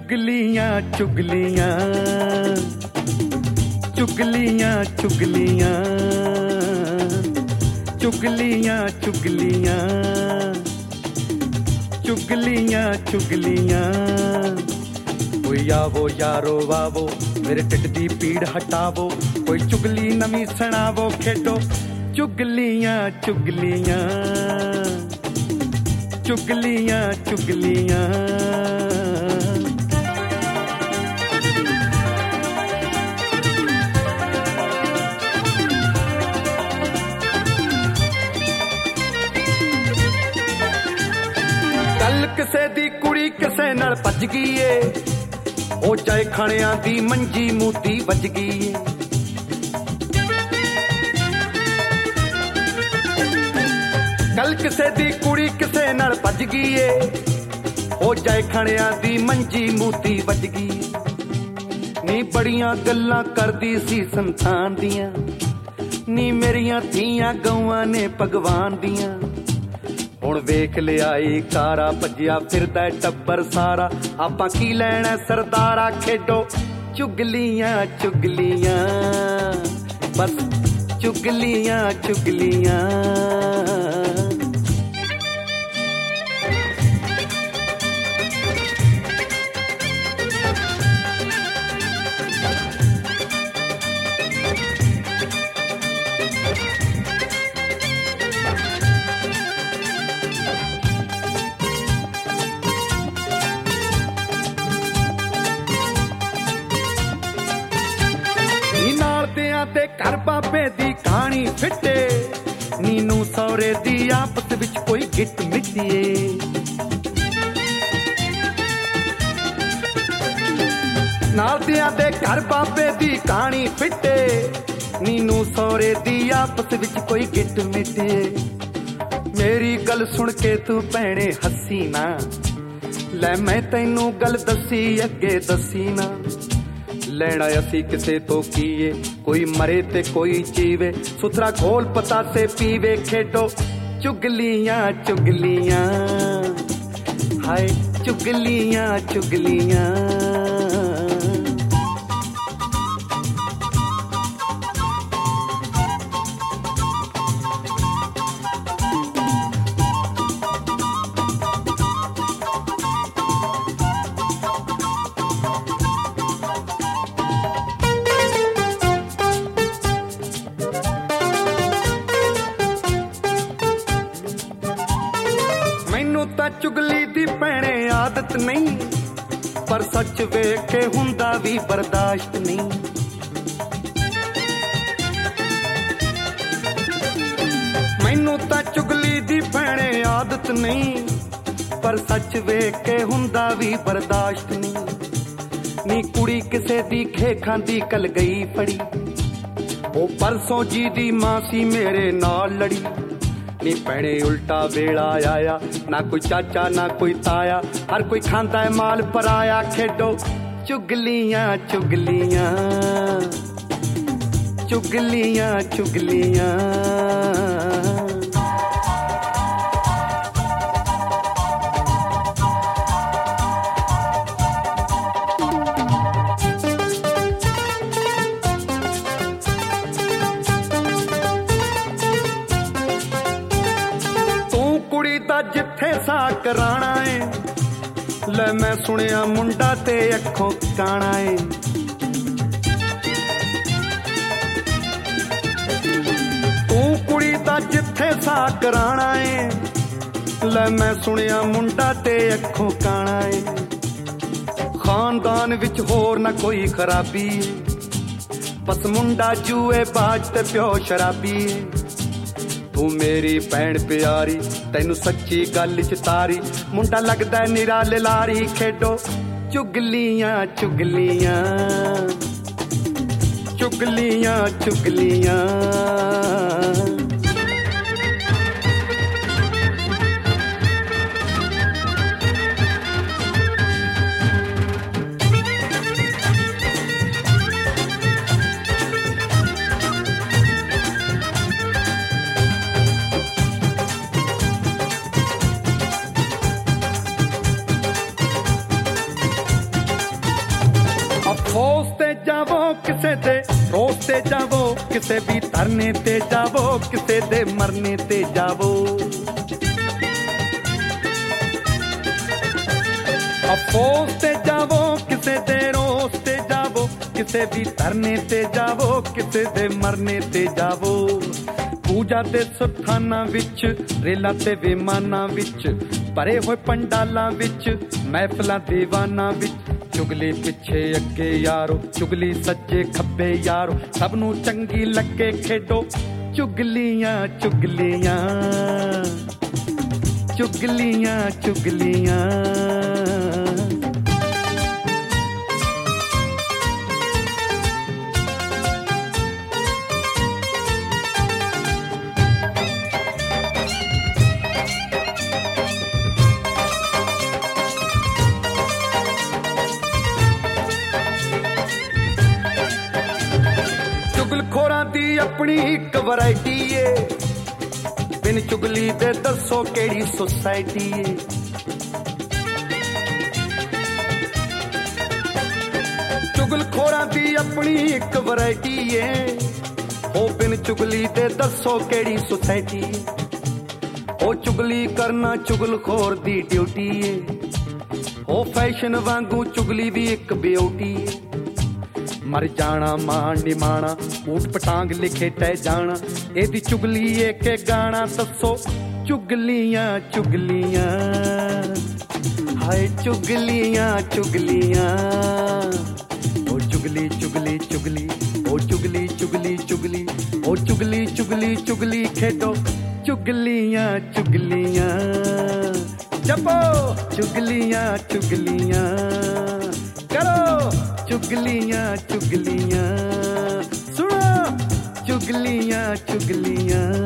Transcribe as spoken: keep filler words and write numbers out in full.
चुगलियां चुगलियां चुगलियां चुगलियां चुगलियां चुगलियां चुगलियां चुगलियां कोई आवो यारो आवो मेरे टिड दी पीड़ हटावो कोई चुगली नवी सुनावो खेडो चुगलियां चुगलियां चुगलियां चुगलियां कल किसे दी कुड़ी किसे नाल भज गई ए ओ जाए खाणियां दी मंजी मूती बज गई ए कल किसे दी कुड़ी किसे नाल भज गई ए ओ जाए खाणियां दी मंजी मूती बज गई नी बड़ियां गल्लां करदी सी संतान दियां नी मेरियां धीआं गौआं ने भगवान दियां हुण वेख लिया कारा भजिया फिरदा टब्बर सारा आपां की लैणा सरदारा खेडो चुगलियां चुगलियां बस चुगलियां चुगलियां ते घर बाबे दी कहानी फिटे नीनू सौरे दी आपस विच कोई गिट मिटिए नाल दियां दे घर बाबे दी कहानी फिटे नीनू सौरे दी आपस विच कोई गिट मिटे मेरी गल सुन के तू भैणे हसी ना ले मैं तैनू गल दसी अगे दसी ना लेना असी किसे तो कीए कोई मरे ते कोई जीवे सुथरा घोल पता से पीवे खेडो चुगलियां चुगलियां हाय चुगलियां चुगलियां चुगली दी भैणे आदत नहीं पर सच वेख के हुंदा भी बर्दाश्त नहीं मैनू तां चुगली दी भैणे आदत नहीं पर सच वेख के हुंदा भी बर्दाश्त नहीं नी कुड़ी किसे दी खे खांदी कल गई फड़ी ओ परसों जी दी मासी मेरे नाल लड़ी नी भैणे उल्टा वेला आया ना कोई चाचा ना कोई ताया हर कोई खांदा है माल पराया खेडो चुगलियां चुगलियां चुगलियां चुगलियां जिथे सा कराना है ले मैं सुनिया मुंडा ते अखों काना है तू कुड़ी दा जिथे सा कराना है ले मैं सुनिया मुंडा ते अखों काना है खानदान विच होर ना कोई खराबी बस मुंडा जुए बाज ते प्यो शराबी तू मेरी भैन प्यारी तैनू सच्ची गल च तारी मुंडा लगदा निरा लारी खेडो चुगलियां चुगलियां चुगलियां चुगलियां ਤੇ ਜਾਵੋ, ਕਿਸੇ ਵੀ ਧਰਨੇ ਤੇ ਜਾਵੋ, ਕਿਸੇ ਦੇ ਮਰਨੇ ਤੇ ਜਾਵੋ। ਅਫਸੋਸ ਤੇ ਜਾਵੋ, ਕਿਸੇ ਦੇ ਰੋਸ ਤੇ ਜਾਵੋ, ਕਿਸੇ ਵੀ ਧਰਨੇ ਤੇ ਜਾਵੋ, ਕਿਸੇ ਦੇ ਮਰਨੇ ਤੇ ਜਾਵੋ। ਪੂਜਾ ਦੇ ਸਥਾਨਾਂ ਵਿੱਚ, ਰੇਲਾਂ ਤੇ ਵਿਮਾਨਾਂ ਵਿੱਚ, ਭਰੇ ਹੋਏ ਪੰਡਾਲਾਂ ਵਿੱਚ, ਮਹਿਫਲਾਂ ਦੀਵਾਨਾਂ ਵਿੱਚ, ਚੁਗਲੀ ਪਿੱਛੇ ਅੱਗੇ ਯਾਰੋ, ਚੁਗਲੀ ਸੱਜੇ ਖੱਬੇ ਯਾਰੋ, ਸਭ ਨੂੰ ਚੰਗੀ ਲੱਗੇ ਖੇਡੋ ਚੁਗਲੀਆਂ ਚੁਗਲੀਆਂ ਚੁਗਲੀਆਂ ਚੁਗਲੀਆਂ। ਚੁਗਲਖੋਰਾਂ ਦੀ ਆਪਣੀ ਇੱਕ ਵੈਰਾਈਟੀ ਏ, ਬਿਨ ਚੁਗਲੀ ਦੇ ਦੱਸੋ ਕਿਹੜੀ ਸੁਸਾਇਟੀ ਏ। ਚੁਗਲਖੋਰਾਂ ਦੀ ਆਪਣੀ ਇੱਕ ਵੈਰਾਈਟੀ ਏ, ਉਹ ਬਿਨ ਚੁਗਲੀ ਦੇ ਦੱਸੋ ਕਿਹੜੀ ਸੁਸਾਇਟੀ ਏ। ਉਹ ਚੁਗਲੀ ਕਰਨਾ ਚੁਗਲਖੋਰ ਦੀ ਡਿਊਟੀ ਏ, ਉਹ ਫੈਸ਼ਨ ਵਾਂਗੂ ਚੁਗਲੀ ਵੀ ਇੱਕ ਬਿਊਟੀ ਏ। ਮਰ ਜਾਣਾ ਮਾਣ ਨਿਮਾਣਾ, ਊਟ ਪਟਾਂਗ ਲਿਖੇ ਟਹਿ ਜਾਣਾ, ਇਹਦੀ ਚੁਗਲੀ ਏ ਕੇ ਗਾਣਾ ਦੱਸੋ ਚੁਗਲੀਆਂ ਚੁਗਲੀਆਂ। ਹਾਏ ਚੁਗਲੀਆਂ ਚੁਗਲੀਆਂ, ਉਹ ਚੁਗਲੀ ਚੁਗਲੀ ਚੁਗਲੀ, ਉਹ ਚੁਗਲੀ ਚੁਗਲੀ ਚੁਗਲੀ, ਉਹ ਚੁਗਲੀ ਚੁਗਲੀ ਚੁਗਲੀ ਖੇਡੋ ਚੁਗਲੀਆਂ ਚੁਗਲੀਆਂ। ਜਪੋ ਚੁਗਲੀਆਂ ਚੁਗਲੀਆਂ, ਕਰੋ ਚੁਗਲੀਆਂ ਚੁਗਲੀਆਂ, ਸੁਣੋ ਚੁਗਲੀਆਂ ਚੁਗਲੀਆਂ।